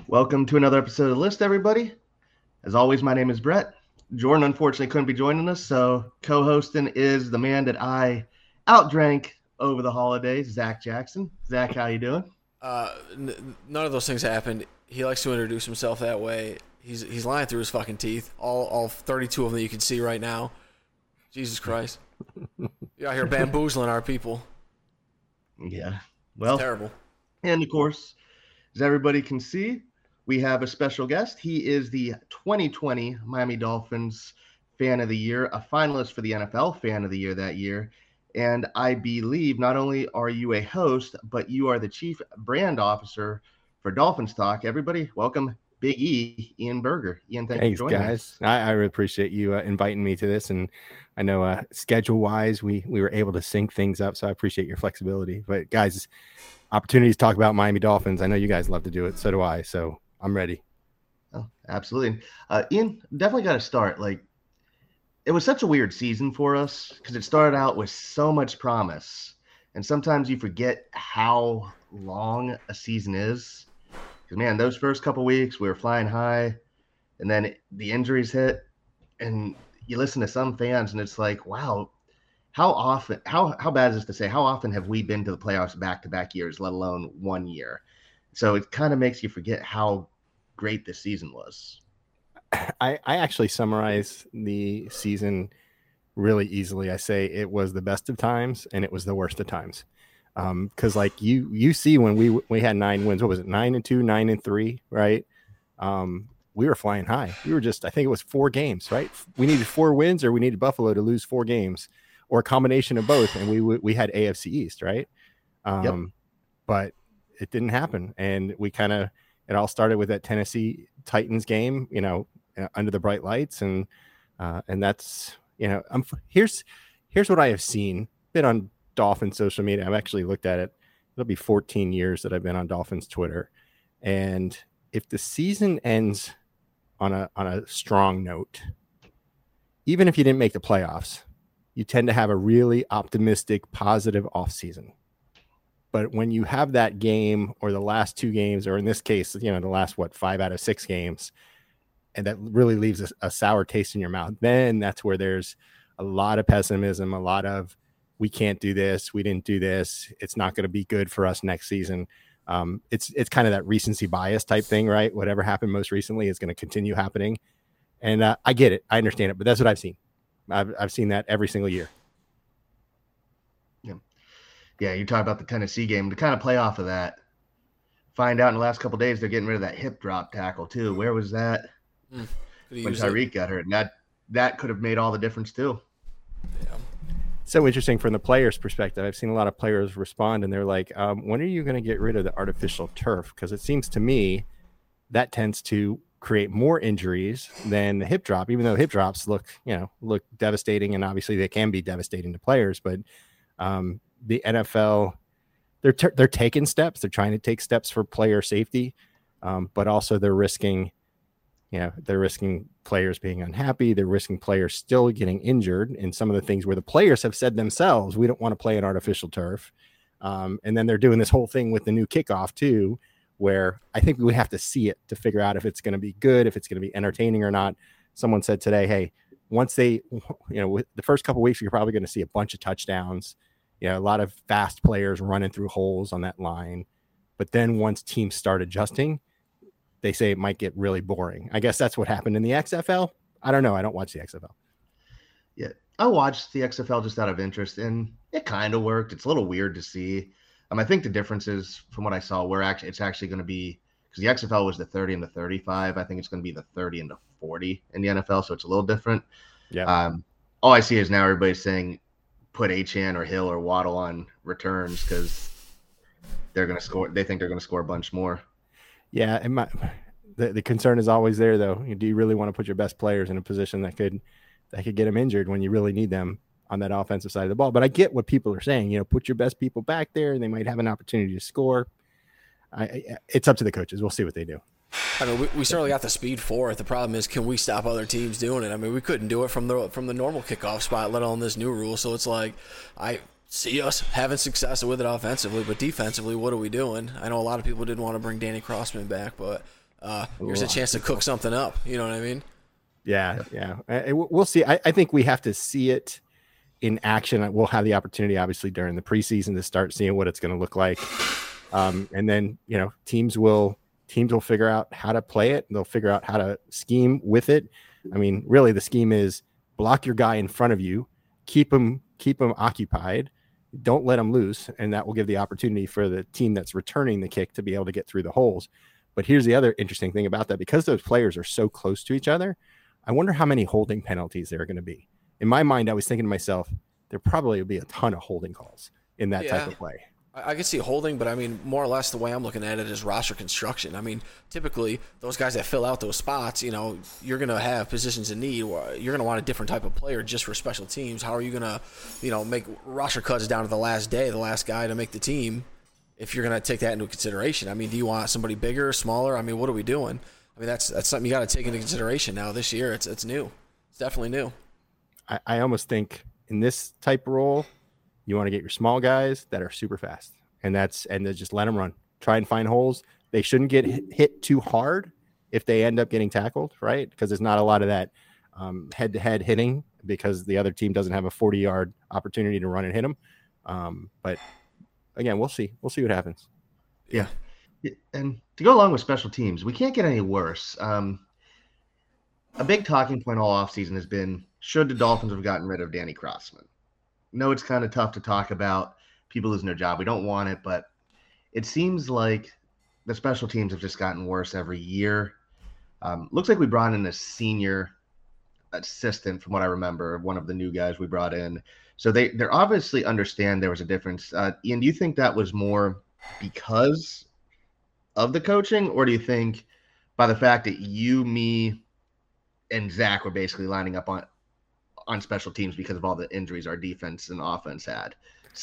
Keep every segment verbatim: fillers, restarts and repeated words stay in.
Welcome to another episode of the List, everybody. As always, my name is Brett. Jordan unfortunately couldn't be joining us, so co-hosting is the man that I outdrank over the holidays, Zach Jackson. Zach, how you doing? Uh, n- none of those things happened. He likes to introduce himself that way. He's he's lying through his fucking teeth. All all thirty-two of them that you can see right now. Jesus Christ. You're out here bamboozling our people. Yeah. Well, It's terrible. And of course, as everybody can see, we have a special guest. He is the twenty twenty Miami Dolphins Fan of the Year, a finalist for the N F L Fan of the Year that year. And I believe not only are you a host, but you are the chief brand officer for Dolphins Talk. Everybody, welcome Big E, Ian Berger. Ian, thank Thanks, you for joining guys. us. I, I really appreciate you uh, inviting me to this. And I know uh, schedule-wise, we we were able to sync things up, so I appreciate your flexibility. But, guys, opportunities to talk about Miami Dolphins. I know you guys love to do it. So do I. So I'm ready. Oh, absolutely. Uh, Ian, definitely got to start. Like, it was such a weird season for us because it started out with so much promise. And sometimes you forget how long a season is. Because, man, those first couple weeks, we were flying high. And then it, the injuries hit. And you listen to some fans, and it's like, wow, how often, how, how bad is this to say? How often have we been to the playoffs back-to-back years, let alone one year? So it kind of makes you forget how great this season was. I, I actually summarize the season really easily. I say it was the best of times and it was the worst of times. Um, because like you you see when we we had nine wins, what was it, nine and two, nine and three, right? Um, we were flying high. We were just, I think it was four games, right? We needed four wins, or we needed Buffalo to lose four games, or a combination of both, and we we had A F C East, right? Um, yep. But it didn't happen, and we kind of it all started with that Tennessee Titans game, you know, under the bright lights, and uh, and that's you know, I'm here's here's what I have seen. Been on Dolphins social media. I've actually looked at it. It'll be fourteen years that I've been on Dolphins Twitter, and if the season ends on a on a strong note, even if you didn't make the playoffs, you tend to have a really optimistic, positive offseason. But when you have that game, or the last two games, or in this case, you know, the last, what, five out of six games, and that really leaves a, a sour taste in your mouth, then that's where there's a lot of pessimism, a lot of, we can't do this, we didn't do this, it's not going to be good for us next season. Um, it's it's kind of that recency bias type thing, right? Whatever happened most recently is going to continue happening. And uh, I get it. I understand it. But that's what I've seen. I've, I've seen that every single year. Yeah. Yeah, you talk about the Tennessee game. To kind of play off of that, find out in the last couple of days they're getting rid of that hip drop tackle too. Where was that mm, when Tyreek it? got hurt? And that, that could have made all the difference too. Yeah. So interesting from the players' perspective. I've seen a lot of players respond, and they're like, um, when are you going to get rid of the artificial turf? Because it seems to me that tends to create more injuries than the hip drop, even though hip drops look, you know, look devastating, and obviously they can be devastating to players. But um, the N F L, they're t- they're taking steps. They're trying to take steps for player safety, um, but also they're risking, you know, they're risking players being unhappy. They're risking players still getting injured in some of the things where the players have said themselves, we don't want to play an artificial turf. Um, and then they're doing this whole thing with the new kickoff too, where I think we have to see it to figure out if it's going to be good, if it's going to be entertaining or not. Someone said today, hey, once they, you know, the first couple of weeks, you're probably going to see a bunch of touchdowns, you know, a lot of fast players running through holes on that line. But then once teams start adjusting, they say it might get really boring. I guess that's what happened in the X F L. I don't know. I don't watch the X F L. Yeah, I watched the X F L just out of interest, and it kind of worked. It's a little weird to see. Um, I think the difference is, from what I saw, we're actually it's actually going to be, because the X F L was the thirty and the thirty-five. I think it's going to be the thirty and the forty in the N F L, so it's a little different. Yeah. Um, all I see is now everybody's saying put Achane or Hill or Waddle on returns because they're going to score. They think they're going to score a bunch more. Yeah, and my, the the concern is always there though. Do you really want to put your best players in a position that could that could get them injured when you really need them on that offensive side of the ball? But I get what people are saying. You know, put your best people back there, and they might have an opportunity to score. I, I, it's up to the coaches. We'll see what they do. I mean, we, we certainly got the speed for it. The problem is, can we stop other teams doing it? I mean, we couldn't do it from the from the normal kickoff spot, let alone this new rule. So it's like, I see us having success with it offensively, but defensively, what are we doing? I know a lot of people didn't want to bring Danny Crossman back, but uh, here's a chance to cook something up. You know what I mean? Yeah, yeah. Uh, We'll see. I, I think we have to see it in action. We'll have the opportunity, obviously, during the preseason to start seeing what it's going to look like. Um, and then, you know, teams will teams will figure out how to play it. They'll figure out how to scheme with it. I mean, really, the scheme is block your guy in front of you, keep him keep him occupied, don't let him loose, and that will give the opportunity for the team that's returning the kick to be able to get through the holes. But here's the other interesting thing about that: because those players are so close to each other, I wonder how many holding penalties there are going to be. In my mind, I was thinking to myself, there probably will be a ton of holding calls in that yeah. type of play. I can see holding, but I mean, more or less the way I'm looking at it is roster construction. I mean, typically those guys that fill out those spots, you know, you're going to have positions in need. Or you're going to want a different type of player just for special teams. How are you going to, you know, make roster cuts down to the last day, the last guy to make the team, if you're going to take that into consideration? I mean, do you want somebody bigger, smaller? I mean, what are we doing? I mean, that's that's something you got to take into consideration now this year. It's it's new. It's definitely new. I, I almost think in this type of role, you want to get your small guys that are super fast, and that's and then just let them run. Try and find holes. They shouldn't get hit, hit too hard if they end up getting tackled, right? Because there's not a lot of that um, head-to-head hitting because the other team doesn't have a forty-yard opportunity to run and hit them. Um, but again, we'll see. We'll see what happens. Yeah. And to go along with special teams, we can't get any worse. Um, a big talking point all offseason has been, should the Dolphins have gotten rid of Danny Crossman? No, it's kind of tough to talk about people losing their job. We don't want it, but it seems like the special teams have just gotten worse every year. Um, looks like we brought in a senior assistant, from what I remember, one of the new guys we brought in. So they they obviously understand there was a difference. Uh, Ian, do you think that was more because of the coaching, or do you think by the fact that you, me, and Zach were basically lining up on on special teams because of all the injuries our defense and offense had?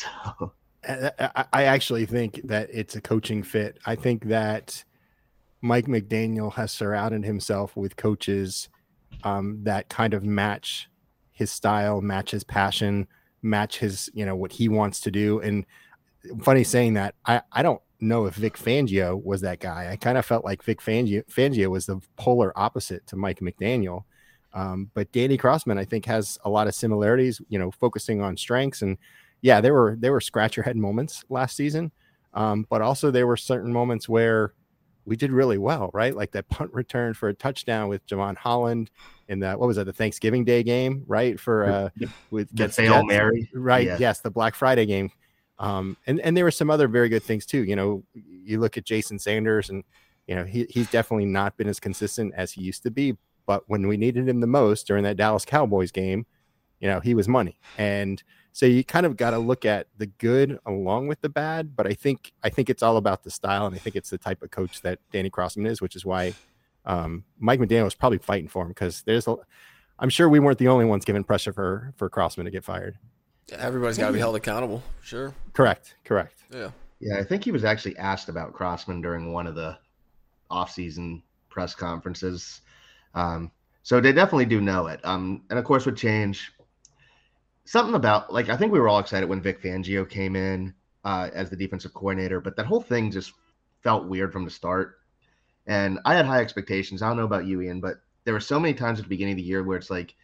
So I, I actually think that it's a coaching fit. I think that Mike McDaniel has surrounded himself with coaches um, that kind of match his style, match his passion, match his, you know, what he wants to do. And funny saying that, I, I don't know if Vic Fangio was that guy. I kind of felt like Vic Fangio, Fangio was the polar opposite to Mike McDaniel. Um, but Danny Crossman, I think, has a lot of similarities, you know, focusing on strengths. And yeah, there were, there were scratch your head moments last season. Um, but also there were certain moments where we did really well, right? Like that punt return for a touchdown with Javon Holland in that, what was that, the Thanksgiving Day game, right? For uh, with the Hail Mary, right? Yeah. Yes, the Black Friday game. Um, and, and there were some other very good things too. You know, you look at Jason Sanders and, you know, he, he's definitely not been as consistent as he used to be, but when we needed him the most during that Dallas Cowboys game, you know, he was money. And so you kind of got to look at the good along with the bad, but I think, I think it's all about the style. And I think it's the type of coach that Danny Crossman is, which is why um, Mike McDaniel was probably fighting for him. Cause there's a, I'm sure we weren't the only ones giving pressure for, for Crossman to get fired. Yeah, everybody's got to be held accountable. Sure. Correct. Correct. Yeah. Yeah. I think he was actually asked about Crossman during one of the off-season press conferences. Um, so they definitely do know it. Um, and of course with change, something about, like, I think we were all excited when Vic Fangio came in uh, as the defensive coordinator, but that whole thing just felt weird from the start. And I had high expectations. I don't know about you, Ian, but there were so many times at the beginning of the year where it's like,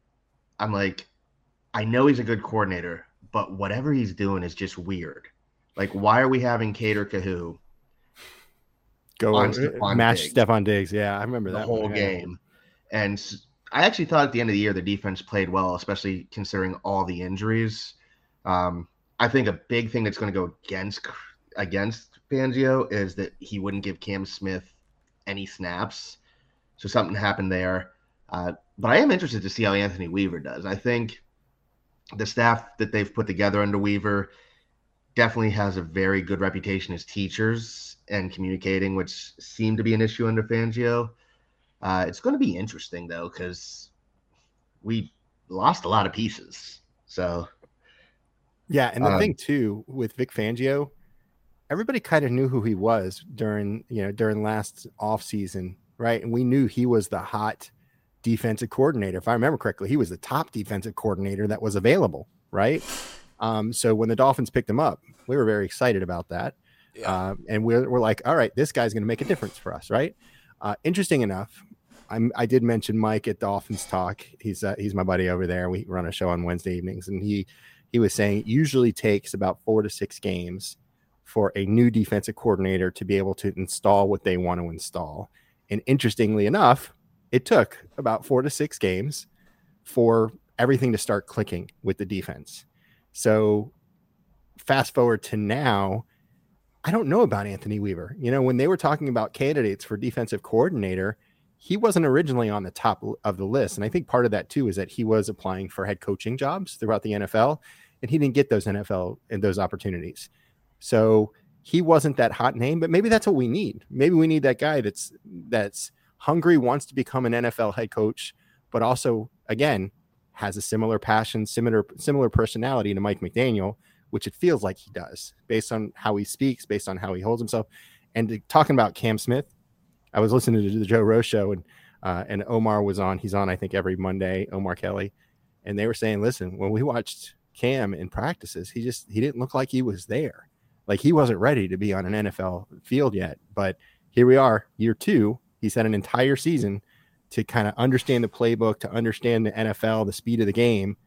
I'm like, I know he's a good coordinator, but whatever he's doing is just weird. Like, why are we having Cater Kahoo go on Stephon match Diggs? Stephon Diggs? Yeah, I remember the that whole one. game. And I actually thought at the end of the year the defense played well, especially considering all the injuries. Um, I think a big thing that's going to go against against Fangio is that he wouldn't give Cam Smith any snaps. So something happened there. Uh, but I am interested to see how Anthony Weaver does. I think the staff that they've put together under Weaver definitely has a very good reputation as teachers and communicating, which seemed to be an issue under Fangio. Uh, it's going to be interesting, though, because we lost a lot of pieces. So, yeah, and the um, thing, too, with Vic Fangio, everybody kind of knew who he was during, you know, during last offseason, right? And we knew he was the hot defensive coordinator. If I remember correctly, he was the top defensive coordinator that was available, right? Um, so when the Dolphins picked him up, we were very excited about that. Yeah. Uh, and we're, we're like, all right, this guy's going to make a difference for us, right? Uh, interesting enough, I'm, I did mention Mike at Dolphins Talk. He's uh, he's my buddy over there. We run a show on Wednesday evenings, and he he was saying it usually takes about four to six games for a new defensive coordinator to be able to install what they want to install. And interestingly enough, it took about four to six games for everything to start clicking with the defense. So fast forward to now, I don't know about Anthony Weaver. You know, when they were talking about candidates for defensive coordinator, he wasn't originally on the top of the list. And I think part of that too is that he was applying for head coaching jobs throughout the N F L, and he didn't get those N F L and those opportunities. So he wasn't that hot name, but maybe that's what we need. Maybe we need that guy that's that's hungry, wants to become an N F L head coach, but also, again, has a similar passion, similar similar personality to Mike McDaniel, which it feels like he does based on how he speaks, based on how he holds himself. And to, talking about Cam Smith, I was listening to the Joe Rose show, and uh, and Omar was on. He's on, I think, every Monday, Omar Kelly. And they were saying, listen, when we watched Cam in practices, he just he didn't look like he was there. Like he wasn't ready to be on an N F L field yet. But here we are, year two. He's had an entire season to kind of understand the playbook, to understand the N F L, the speed of the game.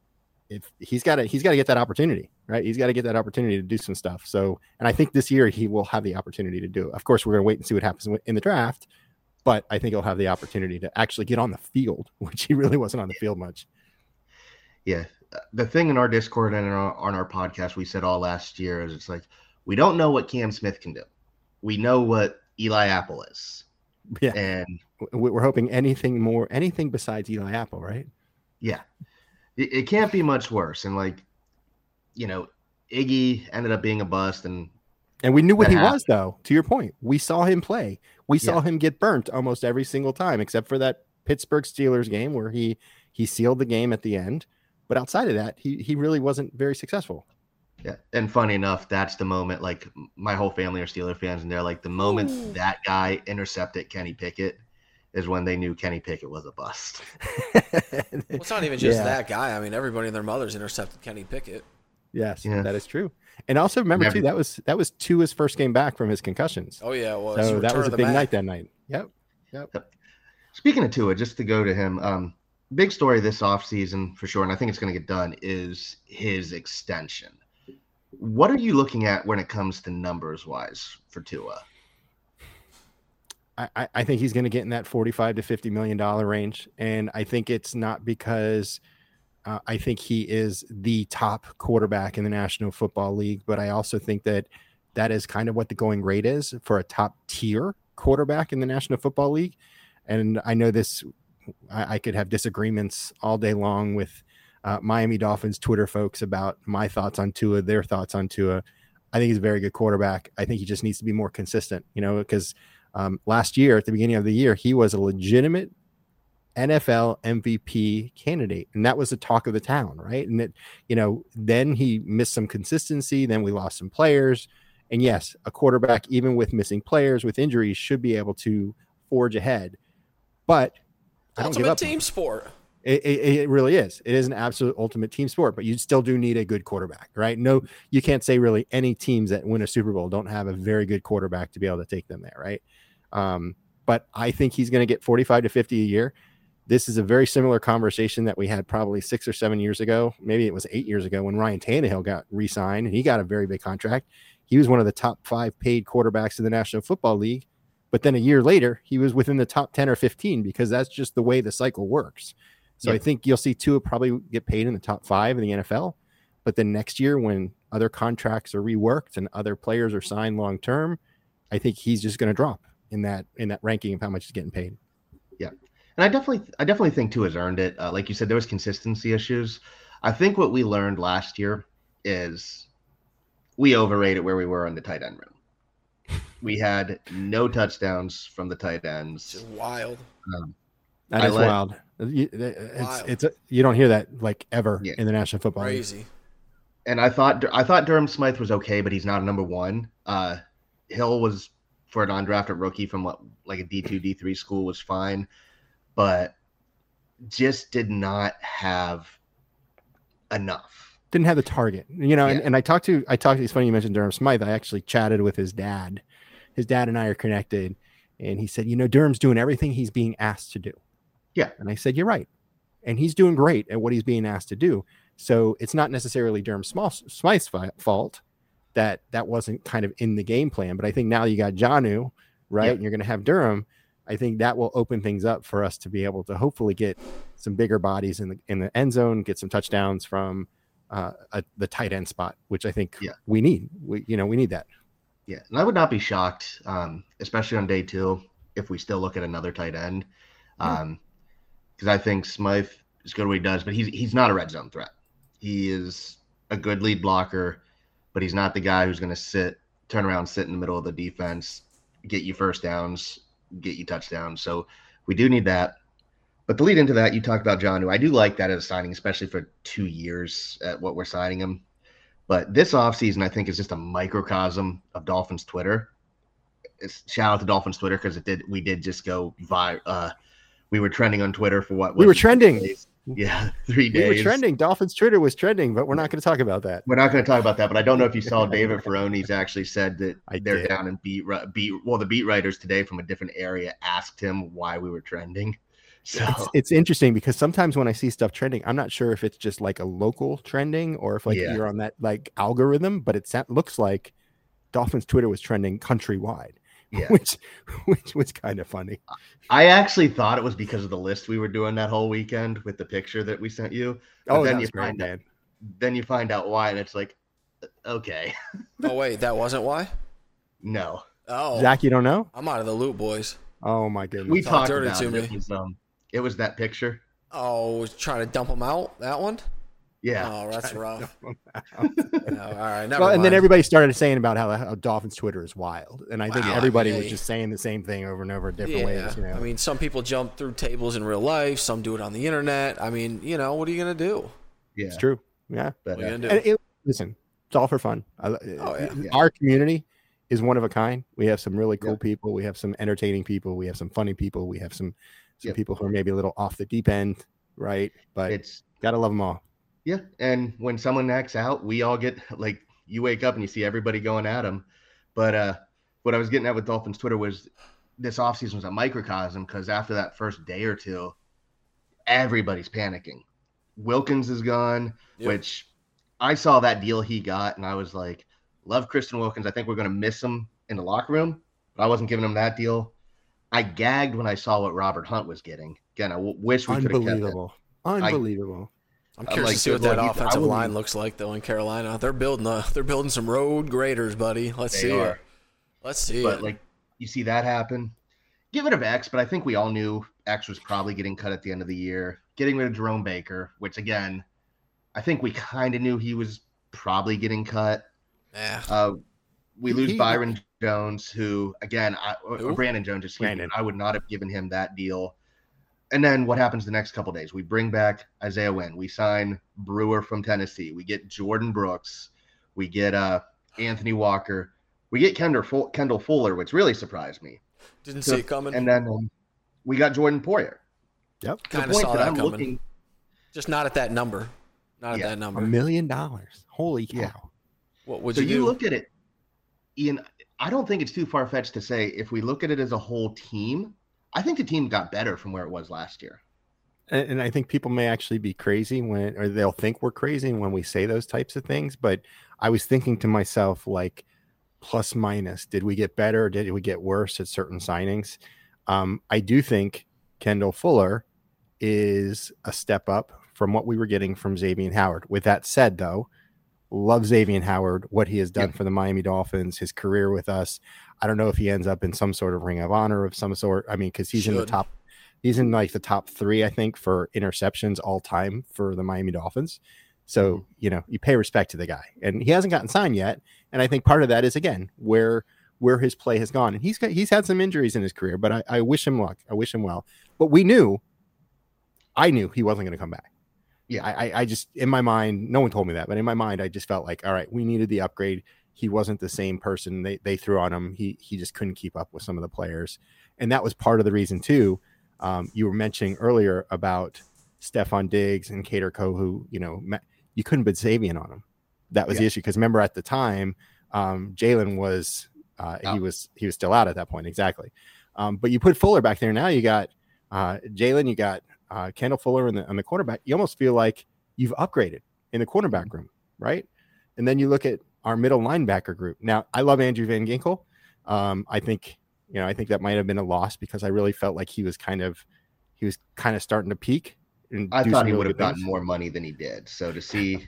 If he's got to, he's got to get that opportunity, right? He's got to get that opportunity to do some stuff. So, and I think this year he will have the opportunity to do it. Of course, we're going to wait and see what happens in the draft, but I think he'll have the opportunity to actually get on the field, which he really wasn't on the field much. Yeah. The thing in our Discord and in our, on our podcast, we said all last year is it's like, we don't know what Cam Smith can do. We know what Eli Apple is. Yeah. And we're hoping anything more, anything besides Eli Apple, right? Yeah. It, it can't be much worse. And like, you know, Iggy ended up being a bust, and and we knew what he happened. was, though. To your point, we saw him play. We saw Yeah. him get burnt almost every single time, except for that Pittsburgh Steelers game where he he sealed the game at the end. But outside of that, he he really wasn't very successful. Yeah. And funny enough, that's the moment, like my whole family are Steeler fans, and they're like, the moment Ooh. that guy intercepted Kenny Pickett is when they knew Kenny Pickett was a bust. Well, it's not even just Yeah. that guy. I mean, everybody and their mothers intercepted Kenny Pickett. Yes, Yeah. that is true. And also remember Never- too, that was that was Tua's first game back from his concussions. Oh yeah, it was. So that Return was of a the big Mac. night that night. Yep. Yep. Speaking of Tua, just to go to him, um, big story this offseason for sure, and I think it's going to get done, is his extension. What are you looking at when it comes to numbers wise for Tua? I, I think he's going to get in that forty-five to fifty million dollar range. And I think it's not because uh, I think he is the top quarterback in the National Football League, but I also think that that is kind of what the going rate is for a top tier quarterback in the National Football League. And I know this, I, I could have disagreements all day long with uh, Miami Dolphins Twitter folks about my thoughts on Tua, their thoughts on Tua. I think he's a very good quarterback. I think he just needs to be more consistent, you know, because um, last year at the beginning of the year, he was a legitimate N F L M V P candidate. And that was the talk of the town, right? And that, you know, then he missed some consistency. Then we lost some players. And yes, a quarterback, even with missing players, with injuries, should be able to forge ahead. But I don't give Ultimate up. team sport. It, it, it really is. It is an absolute ultimate team sport, but you still do need a good quarterback, right? No, you can't say really any teams that win a Super Bowl don't have a very good quarterback to be able to take them there, right? Um, but I think he's going to get forty-five to fifty a year. This is a very similar conversation that we had probably six or seven years ago. Maybe it was eight years ago when Ryan Tannehill got re-signed and he got a very big contract. He was one of the top five paid quarterbacks in the National Football League. But then a year later, he was within the top ten or fifteen because that's just the way the cycle works. So Yeah. I think you'll see Tua probably get paid in the top five in the N F L. But then next year, when other contracts are reworked and other players are signed long term, I think he's just going to drop in that in that ranking of how much he's getting paid. Yeah, and I definitely, I definitely think Tua's earned it. Uh, like you said, there was consistency issues. I think what we learned last year is we overrated where we were in the tight end room. We had no touchdowns from the tight ends. Just wild. Um, That I is let- wild. You- It's, Wild. it's a, you don't hear that like ever Yeah. in the National Football League. Crazy. and I thought, I thought Durham Smythe was okay, but he's not a number one. Uh, Hill was, for an undrafted rookie from what, like a D two, D three school, was fine, but just did not have enough. Didn't have the target, you know. And, Yeah. and I talked to, I talked to, it's funny you mentioned Durham Smythe. I actually chatted with his dad. His dad and I are connected. And he said, you know, Durham's doing everything he's being asked to do. Yeah. And I said, you're right. And he's doing great at what he's being asked to do. So it's not necessarily Durham Smythe's fault that that wasn't kind of in the game plan. But I think now you got Jonnu, right? Yeah. And you're going to have Durham. I think that will open things up for us to be able to hopefully get some bigger bodies in the in the end zone, get some touchdowns from uh, a, the tight end spot, which I think yeah. we need. We you know we need that. Yeah, and I would not be shocked, um, especially on day two, if we still look at another tight end, because um, yeah. I think Smythe is good at what he does, but he's he's not a red zone threat. He is a good lead blocker, but he's not the guy who's going to sit, turn around, sit in the middle of the defense, get you first downs, get you touchdowns. So we do need that. But to lead into that, you talked about Jonnu. I do like that as a signing, especially for two years at what we're signing him. But this offseason, I think, is just a microcosm of Dolphins Twitter. It's, shout out to Dolphins Twitter because it did. We did just go viral. Uh, we were trending on Twitter for what? We were trending. Days? Yeah, three days. We were trending. Dolphins Twitter was trending, but we're not going to talk about that. We're not going to talk about that. But I don't know if you saw David Ferroni's actually said that I they're did. down and beat beat. Well, the beat writers today from a different area asked him why we were trending. So it's, it's interesting because sometimes when I see stuff trending, I'm not sure if it's just like a local trending or if like yeah. you're on that like algorithm, but it looks like Dolphins Twitter was trending countrywide, yeah. which which was kind of funny. I actually thought it was because of the list we were doing that whole weekend with the picture that we sent you. But oh, then you find great, out, man. Then you find out why, and it's like, okay. Oh wait, that wasn't why? No. Oh, Zach, you don't know? I'm out of the loop, boys. Oh my goodness. We Talk talked dirty about to it. me. It was, um, it was that picture. Oh, was trying to dump them out. That one. Yeah. Oh, that's rough. no, all right. Never well, mind. and then everybody started saying about how, how Dolphins Twitter is wild, and I think wow, everybody yeah. was just saying the same thing over and over, different yeah. ways. You know? I mean, some people jump through tables in real life. Some do it on the internet. I mean, you know, what are you gonna do? Yeah, it's true. Yeah. But, what are you uh, gonna do? And it, listen, it's all for fun. I, oh, yeah. Our community is one of a kind. We have some really cool yeah. people. We have some entertaining people. We have some funny people. We have some some yep. people who are maybe a little off the deep end, right? But it's gotta love them all. Yeah, and when someone acts out, we all get like you wake up and you see everybody going at them. But uh, what I was getting at with Dolphins Twitter was this offseason was a microcosm because after that first day or two, everybody's panicking. Wilkins is gone, yep. which I saw that deal he got, and I was like, love Christian Wilkins. I think we're going to miss him in the locker room, but I wasn't giving him that deal. I gagged when I saw what Robert Hunt was getting. Again, I w- wish we could have kept it. Unbelievable. Unbelievable. I'm curious like, to see what that Lord, offensive line looks like, though, in Carolina. They're building a, they're building some road graders, buddy. Let's they see are. it. Let's see but, it. like, you see that happen. Get rid of X, but I think we all knew X was probably getting cut at the end of the year. Getting rid of Jerome Baker, which, again, I think we kind of knew he was probably getting cut. Yeah. Uh, we lose he, Byron he, Jones, who, again, I, or Brandon Jones, excuse Brandon. me, I would not have given him that deal. And then what happens the next couple of days? We bring back Isaiah Wynn. We sign Brewer from Tennessee. We get Jordan Brooks. We get uh, Anthony Walker. We get Kendall, Kendall Fuller, which really surprised me. Didn't so, see it coming. And then um, we got Jordan Poyer. Yep. Kind of saw that, that I'm coming. Looking, Just not at that number. Not yeah, at that number. A million dollars. Holy cow. Yeah. What would so you do? you look at it, Ian, I don't think it's too far-fetched to say if we look at it as a whole team, I think the team got better from where it was last year. And, and I think people may actually be crazy when, or they'll think we're crazy when we say those types of things. But I was thinking to myself, like, plus minus, did we get better? Or did we get worse at certain signings? Um, I do think Kendall Fuller is a step up from what we were getting from Xavier Howard. With that said, though, love Xavier Howard, what he has done yeah. for the Miami Dolphins, his career with us. I don't know if he ends up in some sort of ring of honor of some sort. I mean, because he's Should. in the top, he's in like the top three, I think, for interceptions all time for the Miami Dolphins. So, mm-hmm. you know, you pay respect to the guy, and he hasn't gotten signed yet. And I think part of that is, again, where where his play has gone. And he's got, he's had some injuries in his career, but I, I wish him luck. I wish him well. But we knew, I knew he wasn't going to come back. Yeah, I, I just, in my mind, no one told me that, but in my mind, I just felt like, all right, we needed the upgrade. He wasn't the same person they, they threw on him. He he just couldn't keep up with some of the players. And that was part of the reason, too. Um, you were mentioning earlier about Stephon Diggs and Kader Coe, who, you know, you couldn't put Xavier on him. That was yeah. the issue. Because remember, at the time, um, Jalen was, uh, he was he was still out at that point. Exactly. Um, but you put Fuller back there now. You got uh, Jalen. You got uh, Kendall Fuller in the, on the quarterback. You almost feel like you've upgraded in the cornerback room, right? And then you look at our middle linebacker group. Now, I love Andrew Van Ginkel. Um, I think, you know, I think that might have been a loss because I really felt like he was kind of, he was kind of starting to peak. And I do thought some he really would have good gotten things. more money than he did. So to see,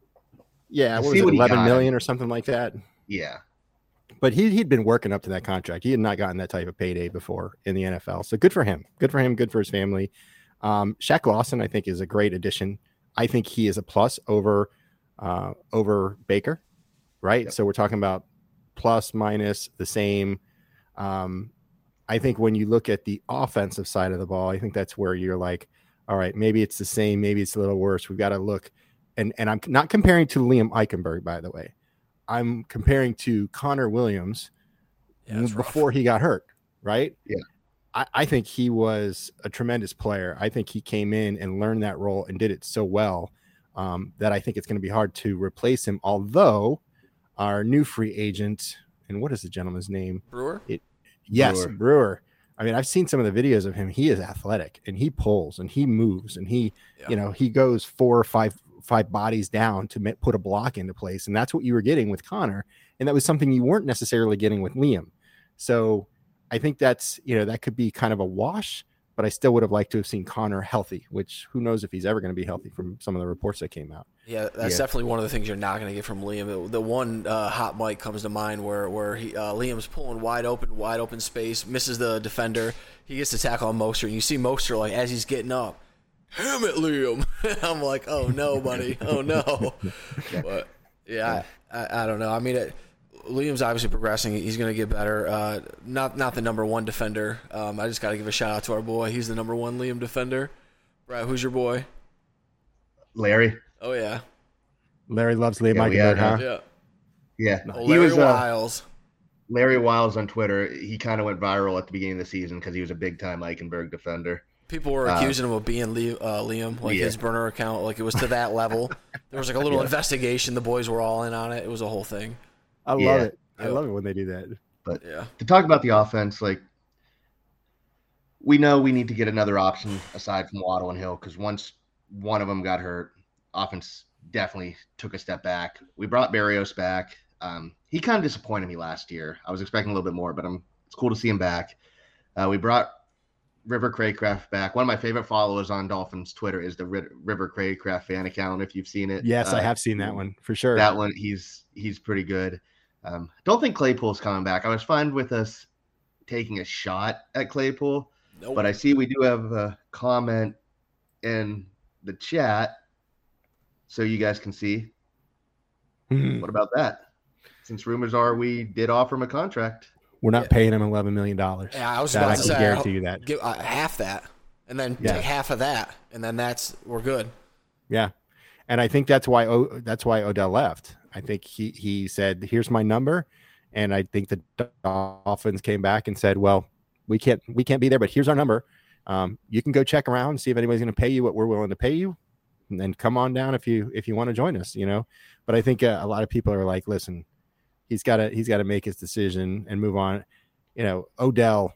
yeah, to what see was what it, he eleven got, million or something like that. yeah, But he he'd been working up to that contract. He had not gotten that type of payday before in the N F L. So good for him. Good for him. Good for his family. Um, Shaq Lawson, I think, is a great addition. I think he is a plus over uh, over Baker. Right. Yep. So we're talking about plus minus the same. Um, I think when you look at the offensive side of the ball, I think that's where you're like, all right, maybe it's the same, maybe it's a little worse. We've got to look. And and I'm not comparing to Liam Eichenberg, by the way. I'm comparing to Connor Williams Yeah, that's before rough. he got hurt. Right. Yeah. I, I think he was a tremendous player. I think he came in and learned that role and did it so well um, that I think it's going to be hard to replace him. Although our new free agent, and what is the gentleman's name? Brewer? It, yes, Brewer. Brewer. I mean, I've seen some of the videos of him. He is athletic and he pulls and he moves and he, Yeah. you know, he goes four or five five bodies down to ma- put a block into place. And that's what you were getting with Connor. And that was something you weren't necessarily getting with Liam. So I think that's, you know, that could be kind of a wash, but I still would have liked to have seen Connor healthy, which who knows if he's ever going to be healthy from some of the reports that came out. Yeah, that's Yeah. definitely one of the things you're not going to get from Liam. The, the one uh, hot mic comes to mind where where he uh, Liam's pulling wide open, wide open space, misses the defender. He gets to tackle on Mostert, and you see Mostert like as he's getting up, damn it, Liam. I'm like, oh no, buddy, oh no. But yeah, I, I, I don't know. I mean, it, Liam's obviously progressing. He's going to get better. Uh, not not the number one defender. Um, I just got to give a shout out to our boy. He's the number one Liam defender. Brad, who's your boy? Larry. Oh yeah, Larry loves Liam Yeah, we Eichenberg, had, huh? uh, yeah. Yeah, Oh, he Larry was uh, Wiles. Larry Wiles on Twitter. He kind of went viral at the beginning of the season because he was a big time Eichenberg defender. People were Uh, accusing him of being Lee, uh, Liam, like yeah. his burner account, like it was to that level. There was like a little Yeah. investigation. The boys were all in on it. It was a whole thing. I love Yeah. it. I Yeah. love it when they do that. But Yeah. to talk about the offense, like we know we need to get another option aside from Waddle and Hill because once one of them got hurt, offense definitely took a step back. We brought Barrios back. Um, he kind of disappointed me last year. I was expecting a little bit more, but I'm, it's cool to see him back. Uh, we brought River Craycraft back. One of my favorite followers on Dolphins Twitter is the Ri- River Craycraft fan account. If you've seen it, Yes, I Uh, have seen that one for sure. That one, he's he's pretty good. Um, don't think Claypool's coming back. I was fine with us taking a shot at Claypool, Nope. but I see we do have a comment in the chat, so you guys can see. Hmm. What about that? Since rumors are we did offer him a contract. We're not Yeah. paying him eleven million dollars. Yeah, I was That about I to can say, guarantee you that. Give uh, half that, and then Yeah. take half of that, and then that's we're good. Yeah, and I think that's why o, that's why Odell left. I think he he said, "Here's my number," and I think the Dolphins came back and said, "Well, we can't we can't be there, but here's our number. Um, you can go check around and see if anybody's going to pay you what we're willing to pay you, and then come on down if you if you want to join us." You know, but I think uh, a lot of people are like, "Listen, he's got to he's got to make his decision and move on." You know, Odell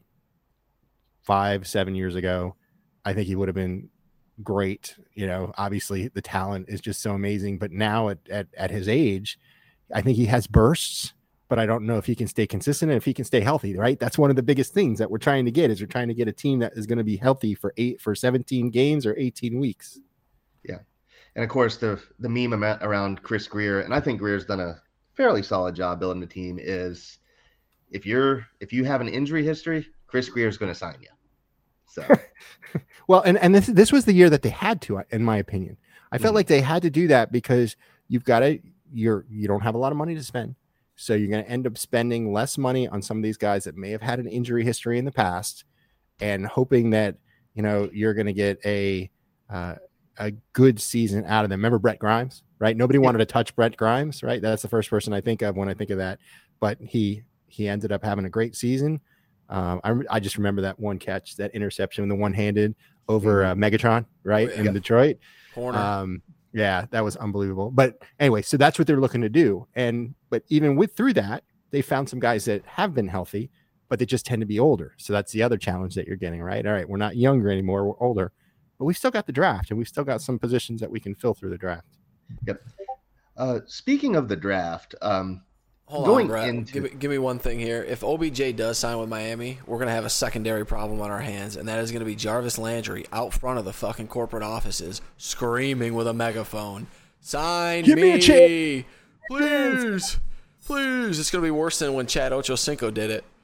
five seven years ago, I think he would have been great. You know, obviously the talent is just so amazing, but now at, at, at his age, I think he has bursts, but I don't know if he can stay consistent and if he can stay healthy, right? That's one of the biggest things that we're trying to get is we're trying to get a team that is going to be healthy for eight, for seventeen games or eighteen weeks. Yeah. And of course the, the meme ama- around Chris Greer, and I think Greer's done a fairly solid job building the team is if you're, if you have an injury history, Chris Greer's going to sign you. So Well, and, and this, this was the year that they had to, in my opinion. I felt Mhm. like they had to do that because you've got to, you're, you don't have a lot of money to spend. So you're going to end up spending less money on some of these guys that may have had an injury history in the past and hoping that, you know, you're going to get a, uh, a good season out of them. Remember Brett Grimes, right? Nobody wanted to touch Brett Grimes, right? That's the first person I think of when I think of that, but he, he ended up having a great season. Um, I, I just remember that one catch, that interception, the one-handed over uh, Megatron, right, Oh, in yeah. Detroit. Corner. Um, yeah, that was unbelievable. But anyway, so that's what they're looking to do. And but even with through that, they found some guys that have been healthy, but they just tend to be older. So that's the other challenge that you're getting, right? All right, we're not younger anymore, we're older, but we've still got the draft, and we've still got some positions that we can fill through the draft. Yep. Uh, speaking of the draft, um, Hold going on, Brett. into Give me, give me one thing here. If O B J does sign with Miami, we're going to have a secondary problem on our hands, and that is going to be Jarvis Landry out front of the fucking corporate offices screaming with a megaphone, sign Give me me, a chip. please, please. It's going to be worse than when Chad Ochocinco did it.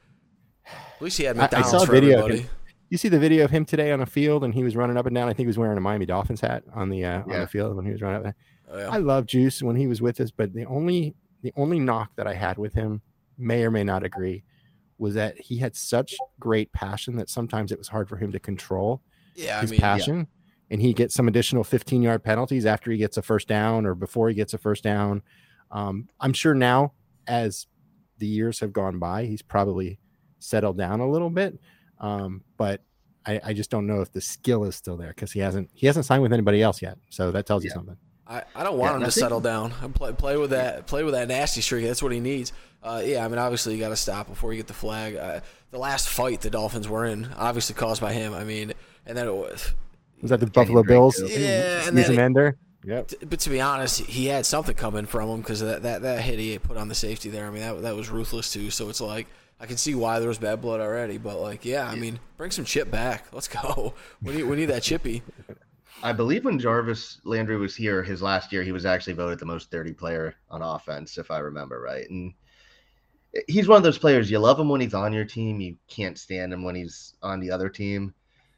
At least he had I, I McDonald's saw a for video of everybody. him. You see the video of him today on a field, and he was running up and down. I think he was wearing a Miami Dolphins hat on the uh, Yeah. on the field when he was running up. Oh, yeah. I love Juice when he was with us, but the only the only knock that I had with him, may or may not agree, was that he had such great passion that sometimes it was hard for him to control Yeah, I his mean, passion, and he gets some additional fifteen yard penalties after he gets a first down or before he gets a first down. Um, I'm sure now, as the years have gone by, he's probably settled down a little bit. Um, but I, I just don't know if the skill is still there because he hasn't he hasn't signed with anybody else yet. So that tells you Yeah. something. I, I don't want Yeah, him I to think- settle down and play play with that play with that nasty streak. That's what he needs. Uh, yeah, I mean, obviously you got to stop before you get the flag. Uh, the last fight the Dolphins were in, obviously caused by him. I mean, and then it was. Was that the Kenny Buffalo Drake, Bills? too. Yeah, and Use then him it- in there. Yep. T- But to be honest, he had something coming from him because that, that, that hit he put on the safety there. I mean, that that was ruthless too. So it's like I can see why there was bad blood already. But like, yeah, I mean, bring some chip back. Let's go. We need we need that chippy. I believe when Jarvis Landry was here his last year, he was actually voted the most dirty player on offense, if I remember right. And he's one of those players, you love him when he's on your team, you can't stand him when he's on the other team.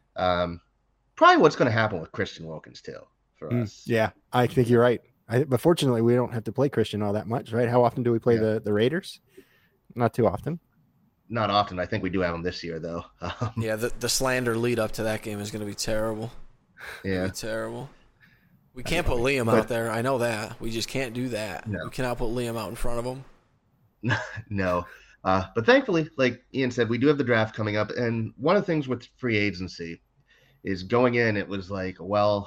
Um, probably what's going to happen with Christian Wilkins too for Mm, us. yeah, I think you're right. I, but fortunately, we don't have to play Christian all that much, right? How often do we play Yeah. the, the Raiders? Not too often. Not often. I think we do have him this year though. Um, Yeah, the the slander lead up to that game is going to be terrible. yeah. Be terrible. We can't put Liam But- out there. I know that. We just can't do that. No. We cannot put Liam out in front of him. No. Uh, but thankfully, like Ian said, we do have the draft coming up. And one of the things with free agency is going in, it was like, well,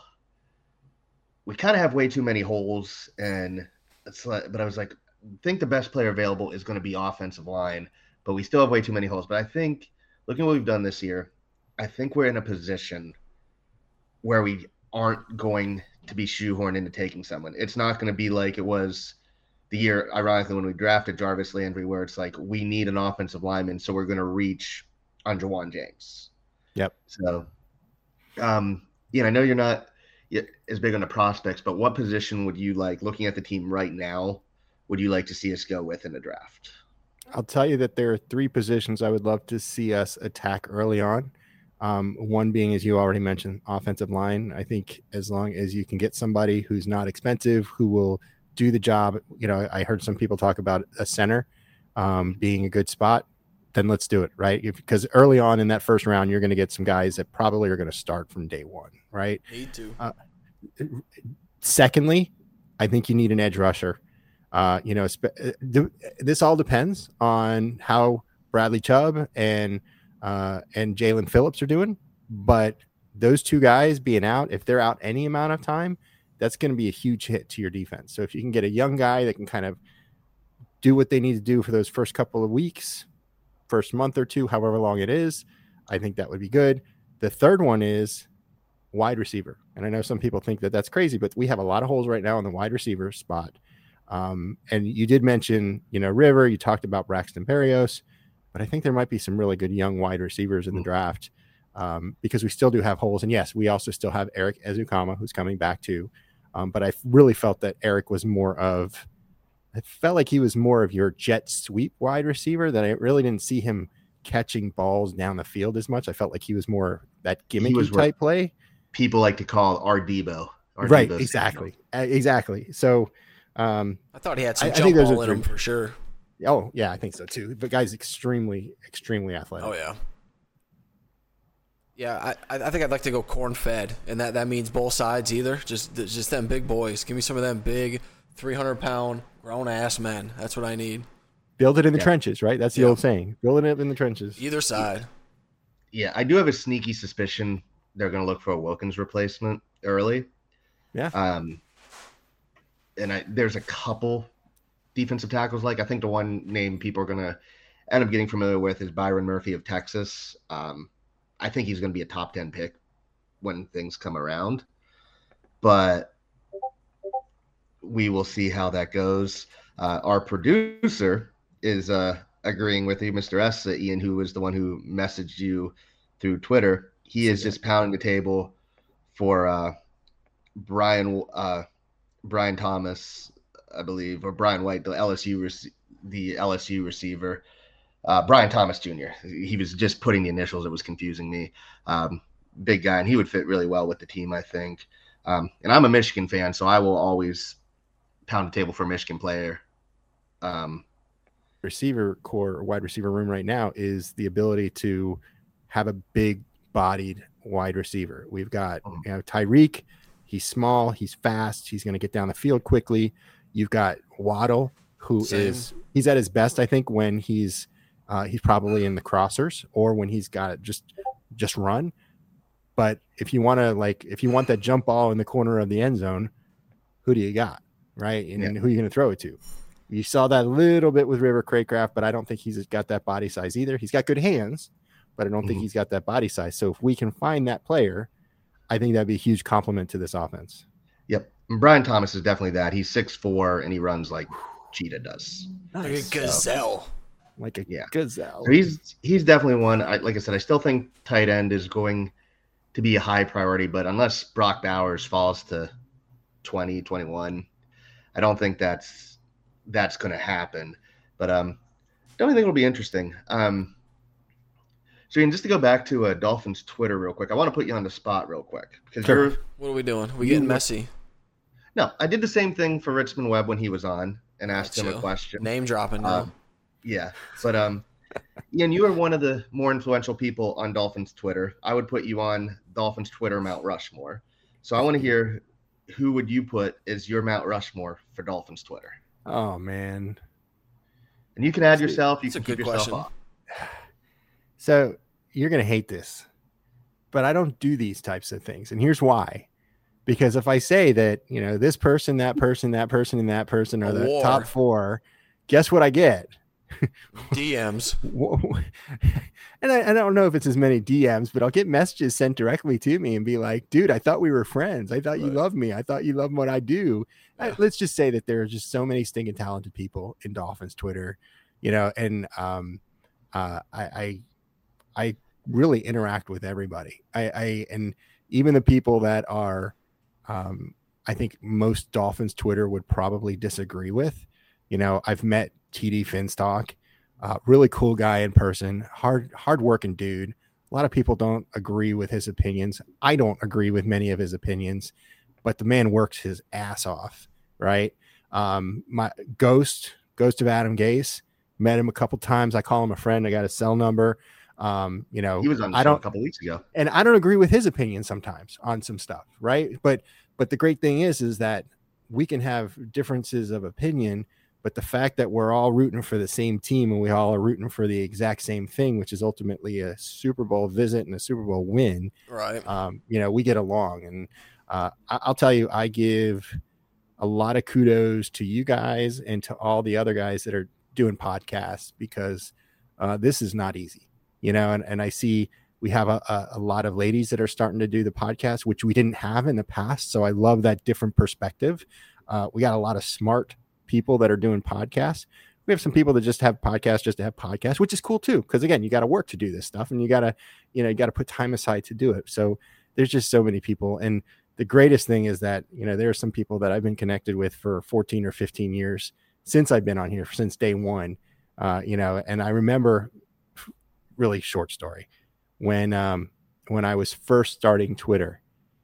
we kind of have way too many holes. And it's like, but I was like, I think the best player available is going to be offensive line, but we still have way too many holes. But I think looking at what we've done this year, I think we're in a position where we aren't going to be shoehorned into taking someone. It's not going to be like it was the year, ironically, when we drafted Jarvis Landry, where it's like we need an offensive lineman, so we're going to reach on Jawan James. Yep. So, um, yeah, I know you're not as big on the prospects, but what position would you like, looking at the team right now, would you like to see us go with in the draft? I'll tell you that there are three positions I would love to see us attack early on. Um, one being, as you already mentioned, offensive line. I think as long as you can get somebody who's not expensive, who will do the job. You know, I heard some people talk about a center um, being a good spot. Then let's do it, right? If, because early on in that first round, you're going to get some guys that probably are going to start from day one, right? Need to. Uh, secondly, I think you need an edge rusher. Uh, you know, spe- th- this all depends on how Bradley Chubb and uh, and Jalen Phillips are doing. But those two guys being out, if they're out any amount of time, that's going to be a huge hit to your defense. So if you can get a young guy that can kind of do what they need to do for those first couple of weeks, first month or two, however long it is, I think that would be good. The third one is wide receiver. And I know some people think that that's crazy, but we have a lot of holes right now in the wide receiver spot. Um, and you did mention, you know, River, you talked about Braxton Berrios, but I think there might be some really good young wide receivers in the draft um, because we still do have holes. And yes, we also still have Eric Ezukama, who's coming back too. Um, but I really felt that Eric was more of, I felt like he was more of your jet sweep wide receiver, that I really didn't see him catching balls down the field as much. I felt like he was more that gimmicky was type play. People like to call our Debo. Our Right, Debo's exactly. Uh, exactly. So um, I thought he had some I- I jump think those ball are in him three. for sure. oh, yeah, I think so too. The guy's extremely, extremely athletic. Oh yeah. Yeah, I, I think I'd like to go corn fed, and that, that means both sides either. Just just them big boys. Give me some of them big, three hundred pound grown ass men. That's what I need. Build it in the Yeah. trenches, right? That's the Yeah. old saying. Build it up in the trenches. Either side. Yeah, I do have a sneaky suspicion they're going to look for a Wilkins replacement early. Yeah. Um, and I, there's a couple defensive tackles. Like I think the one name people are going to end up getting familiar with is Byron Murphy of Texas. Um, I think he's going to be a top ten pick when things come around, but we will see how that goes. Uh, our producer is uh, agreeing with you, Mister S, uh, Ian, who was the one who messaged you through Twitter. He is just pounding the table for uh, Brian uh, Brian Thomas, I believe, or Brian White, the L S U rec- the L S U receiver, uh, Brian Thomas Junior He was just putting the initials. It was confusing me. Um, big guy, and he would fit really well with the team, I think. Um, and I'm a Michigan fan, so I will always pound the table for a Michigan player. Um, receiver core, wide receiver room right now is the ability to have a big-bodied wide receiver. We've got you know Tyreek. He's small. He's fast. He's going to get down the field quickly. You've got Waddle, who Same. is he's at his best, I think, when he's uh, he's probably in the crossers or when he's got just just run. But if you want to like if you want that jump ball in the corner of the end zone, who do you got, right? And, yeah. and who are you going to throw it to? You saw that a little bit with River Craycraft, but I don't think he's got that body size either. He's got good hands, but I don't mm-hmm. think he's got that body size. So if we can find that player, I think that'd be a huge compliment to this offense. Yep. And Brian Thomas is definitely that. He's six foot four and he runs like Cheetah does. Nice. Like a gazelle. Like a yeah. gazelle. So he's he's definitely one. I, like I said, I still think tight end is going to be a high priority, but unless Brock Bowers falls to twenty, twenty-one, I don't think that's that's going to happen. But um, definitely think it'll be interesting. Um, so Ian, just to go back to uh, Dolphins Twitter real quick, I want to put you on the spot real quick because sure. you're. What are we doing? Are we getting messy? No, I did the same thing for Richmond Webb when he was on and asked him a question. Name dropping now. Uh, yeah, but um, Ian, you are one of the more influential people on Dolphins Twitter. I would put you on Dolphins Twitter Mount Rushmore. So I want to hear who would you put as your Mount Rushmore for Dolphins Twitter? Oh man, and you can add yourself. You That's can a keep good yourself question. off. So you're gonna hate this, but I don't do these types of things, and here's why. Because if I say that, you know, this person, that person, that person, and that person are the War. top four, guess what I get? D Ms. And I, I don't know if it's as many D Ms, but I'll get messages sent directly to me and be like, dude, I thought we were friends. I thought right. you loved me. I thought you loved what I do. Yeah. I, let's just say that there are just so many stinking talented people in Dolphins Twitter, you know, and um, uh, I, I, I really interact with everybody. I, I, and even the people that are, um, I think most Dolphins Twitter would probably disagree with. You know, I've met T D Finstock, uh, really cool guy in person, hard, hard working dude. A lot of people don't agree with his opinions. I don't agree with many of his opinions, but the man works his ass off. Right. Um, my ghost, ghost of Adam Gase, met him a couple times. I call him a friend. I got his cell number. Um, you know, he was on the I show don't, a couple weeks ago, and I don't agree with his opinion sometimes on some stuff. Right. But, but the great thing is, is that we can have differences of opinion, but the fact that we're all rooting for the same team and we all are rooting for the exact same thing, which is ultimately a Super Bowl visit and a Super Bowl win. Right. Um, you know, we get along, and uh, I, I'll tell you, I give a lot of kudos to you guys and to all the other guys that are doing podcasts, because uh, this is not easy, you know, and, and I see we have a, a, a lot of ladies that are starting to do the podcast, which we didn't have in the past. So I love that different perspective. Uh, we got a lot of smart people that are doing podcasts. We have some people that just have podcasts just to have podcasts, which is cool too. Cause again, you got to work to do this stuff, and you got to, you know, you got to put time aside to do it. So there's just so many people. And the greatest thing is that, you know, there are some people that I've been connected with for fourteen or fifteen years since I've been on here, since day one, uh, you know, and I remember, really short story, when, um, when I was first starting Twitter,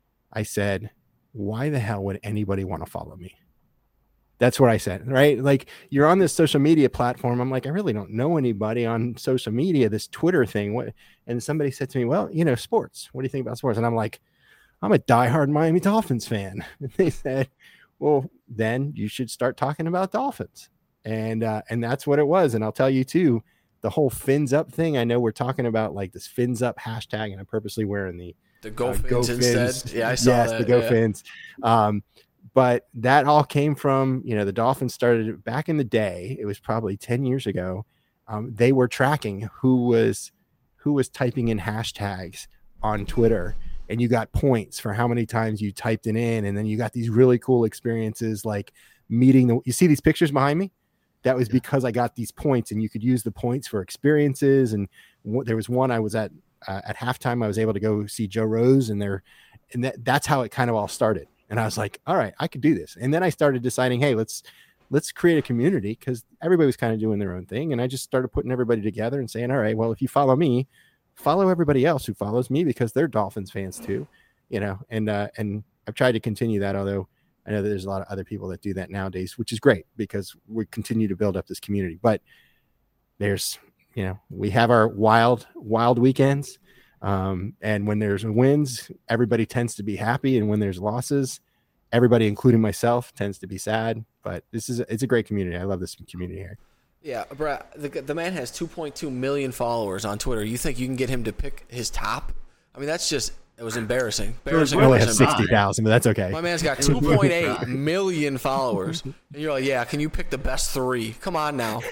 I said, why the hell would anybody want to follow me? That's what I said, right? Like, you're on this social media platform. I'm like, I really don't know anybody on social media, this Twitter thing. What? And somebody said to me, well, you know, sports. What do you think about sports? And I'm like, I'm a diehard Miami Dolphins fan. And they said, well, then you should start talking about Dolphins. And, uh, and that's what it was. And I'll tell you too, the whole fins up thing. I know we're talking about like this fins up hashtag, and I'm purposely wearing the, the go, uh, fins, go instead. fins. Yeah, I saw yes, that. the go yeah. fins. Um, But that all came from, you know, the Dolphins started back in the day. It was probably ten years ago. um, they were tracking who was who was typing in hashtags on Twitter, and you got points for how many times you typed it in, and then you got these really cool experiences like meeting the. You see these pictures behind me? That was because I got these points, and you could use the points for experiences. And w- there was one I was at uh, at halftime. I was able to go see Joe Rose, and there, and that, that's how it kind of all started. And I was like, all right, I could do this. And then I started deciding, hey, let's let's create a community, because everybody was kind of doing their own thing. And I just started putting everybody together and saying, all right, well, if you follow me, follow everybody else who follows me, because they're Dolphins fans too, you know. And uh, and I've tried to continue that, although I know that there's a lot of other people that do that nowadays, which is great because we continue to build up this community. But there's, you know, we have our wild, wild weekends. Um, and when there's wins, everybody tends to be happy. And when there's losses, everybody, including myself, tends to be sad. But this is, a, it's a great community. I love this community here. Yeah, Brad, the, the man has two point two million followers on Twitter. You think you can get him to pick his top? I mean, that's just, it was embarrassing. Embarrassing. I only have sixty thousand, but that's okay. My man's got two point eight million followers. And you're like, yeah, can you pick the best three? Come on now.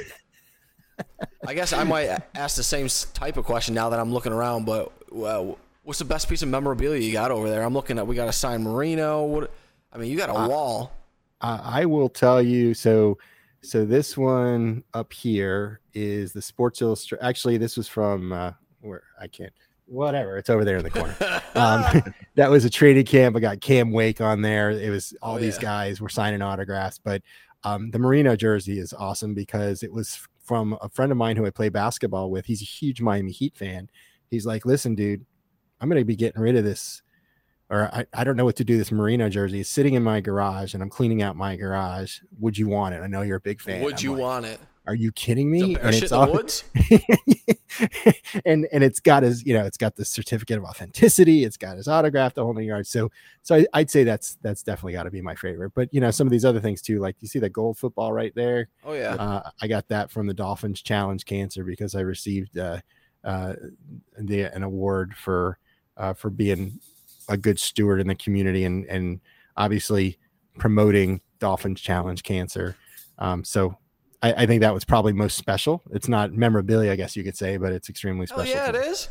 I guess I might ask the same type of question now that I'm looking around, but uh, what's the best piece of memorabilia you got over there? I'm looking at, we got a signed Marino. What? I mean, you got a uh, wall. Uh, I will tell you, so so this one up here is the Sports Illustrated. Actually, this was from, uh, where I can't. Whatever, it's over there in the corner. Um, that was a training camp. I got Cam Wake on there. It was all oh, these yeah. guys were signing autographs. But um, the Marino jersey is awesome because it was from a friend of mine who I play basketball with. He's a huge Miami Heat fan. He's like, listen, dude, I'm going to be getting rid of this, or I, I don't know what to do. This Marino jersey is sitting in my garage, and I'm cleaning out my garage. Would you want it? I know you're a big fan. Would I'm you like, want it? Are you kidding me? And it's all, woods? and and it's got his, you know, it's got the certificate of authenticity. It's got his autograph, the whole nine yards. So so I, I'd say that's that's definitely got to be my favorite. But you know, some of these other things too, like you see the gold football right there. Oh yeah, uh, I got that from the Dolphins Challenge Cancer because I received uh, uh, the an award for uh, for being a good steward in the community and and obviously promoting Dolphins Challenge Cancer. Um, so. I, I think that was probably most special. It's not memorabilia, I guess you could say, but it's extremely special. Oh, yeah, it is.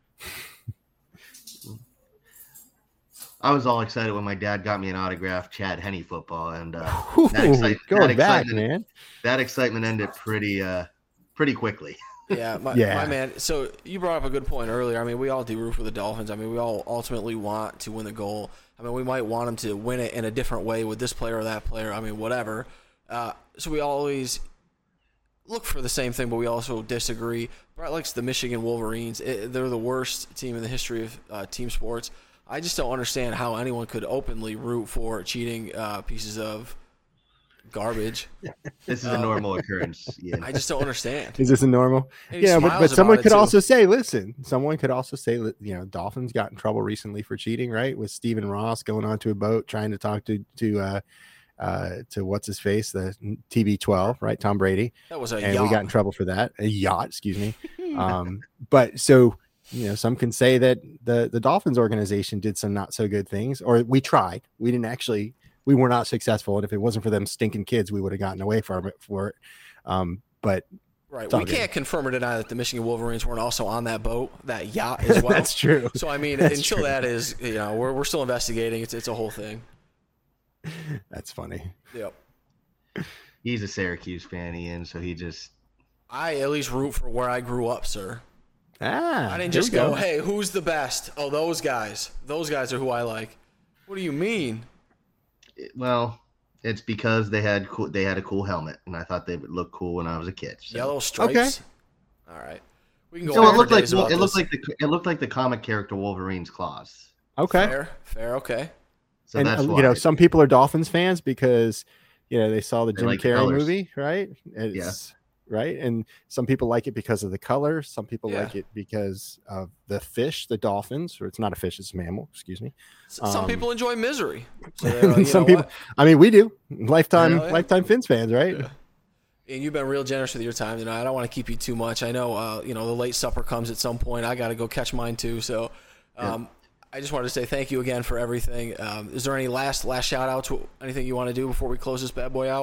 I was all excited when my dad got me an autograph Chad Henne football, and uh, Ooh, that, excite- going that back, excitement, man. That excitement ended pretty, uh, pretty quickly. Yeah, my, yeah, my man. So you brought up a good point earlier. I mean, we all do root for the Dolphins. I mean, we all ultimately want to win the goal. I mean, we might want them to win it in a different way with this player or that player. I mean, whatever. Uh, so we always look for the same thing, but we also disagree. Brett likes the Michigan Wolverines. It, they're the worst team in the history of uh, team sports. I just don't understand how anyone could openly root for cheating uh, pieces of garbage. This is a normal occurrence. Yeah. I just don't understand. Is this a normal? Yeah, but, but someone could also say, listen, someone could also say, you know, Dolphins got in trouble recently for cheating, right? With Stephen Ross going onto a boat trying to talk to to uh, uh, to what's his face, the T B twelve, right? Tom Brady. That was a and yacht. We got in trouble for that. A yacht, excuse me. um, but so, you know, some can say that the, the Dolphins organization did some not so good things, or we tried. We didn't actually, we were not successful. And if it wasn't for them stinking kids, we would have gotten away from it for it. Um, but right. We can't confirm or deny that the Michigan Wolverines weren't also on that boat, that yacht as well. That's true. So, I mean, That's until true. that is, you know, we're, we're still investigating. It's, it's a whole thing. That's funny. Yep. He's a Syracuse fan, Ian, so he just. I at least root for where I grew up, sir. Ah, I didn't just go, go, hey, who's the best? Oh, those guys. Those guys are who I like. What do you mean? Well, it's because they had cool, they had a cool helmet, and I thought they would look cool when I was a kid. So. Yellow stripes. Okay. All right. We can go. So it looked like well, it looked like the it looked like the comic character Wolverine's claws. Okay. Fair. Fair. Okay. So and that's uh, why. you know, some people are Dolphins fans because you know they saw the They Jim like the Carrey colors. movie, right? It's, right, and some people like it because of the color. Some people Yeah. like it because of the fish, the dolphins, or it's not a fish, it's a mammal. Excuse me. S- Some Um, people enjoy misery. So they're like, you some know people. what? I mean, we do. Lifetime, Yeah, yeah. lifetime Fins fans, right? Yeah. And you've been real generous with your time tonight. I don't want to keep you too much. I know, uh, you know, the late supper comes at some point. I got to go catch mine too. So, um, I just wanted to say thank you again for everything. Um, is there any last last shout outs? Anything you want to do before we close this bad boy out?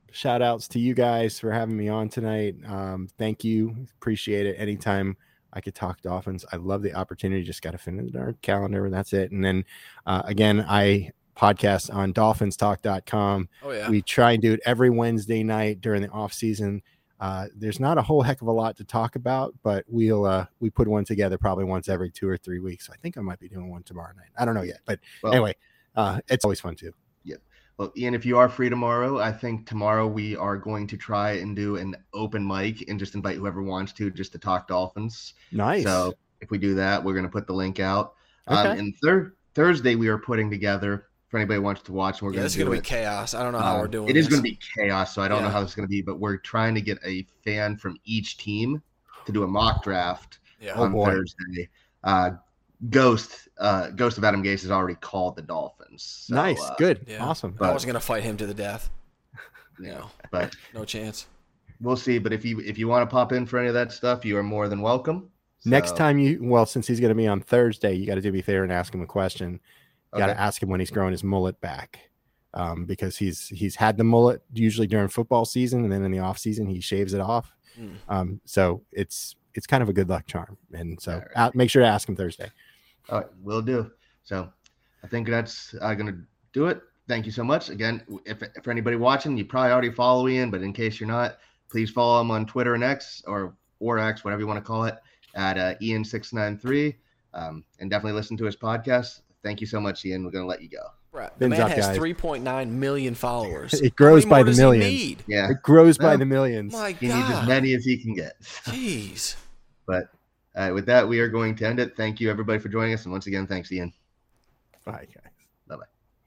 shout outs to you guys for having me on tonight. Um, thank you. Appreciate it. Anytime I could talk Dolphins, I love the opportunity. Just got to fit in our calendar. That's it. And then uh, again, I podcast on dolphins talk dot com. Oh, yeah. We try and do it every Wednesday night during the off season. Uh, there's not a whole heck of a lot to talk about, but we'll uh, we put one together probably once every two or three weeks. I think I might be doing one tomorrow night. I don't know yet, but well, anyway, uh, it's always fun too. Yeah. Well, Ian, if you are free tomorrow, I think tomorrow we are going to try and do an open mic and just invite whoever wants to just to talk Dolphins. Nice. So if we do that, we're going to put the link out. Okay. Um, and thir- Thursday we are putting together for anybody who wants to watch. And we're Yeah, going it's to going to it. be chaos. I don't know how Um, we're doing It is this. going to be chaos, so I don't Yeah. know how this is going to be, but we're trying to get a fan from each team to do a mock draft Yeah. Oh, on boy. Thursday. Uh, Ghost, uh, Ghost of Adam Gase has already called the Dolphins. So, Nice. uh, Good. Yeah. Awesome. I was going to fight him to the death. you You know, know, but no chance. we'll see. But if you if you want to pop in for any of that stuff, you are more than welcome. Next So, time you, well, since he's going to be on Thursday, you got to do me a favor and ask him a question. You got to okay. ask him when he's growing his mullet back, um, because he's he's had the mullet usually during football season, and then in the off season he shaves it off. Mm. Um, so it's it's kind of a good luck charm, and so All right. uh, make sure to ask him Thursday. All right, will do. So I think that's uh, going to do it. Thank you so much. Again, if for anybody watching, you probably already follow Ian, but in case you're not, please follow him on Twitter and X or or X, whatever you want to call it, at uh, Ian six nine three. Um, and definitely listen to his podcast. Thank you so much, Ian. We're going to let you go. Right. The Fins man up, has guys. three point nine million followers. It grows How many by more the does he millions. need? Yeah, It grows by Well, the millions. My he needs as God. many as he can get. Jeez. But uh, with that, we are going to end it. Thank you, everybody, for joining us. And once again, thanks, Ian. Bye, guys.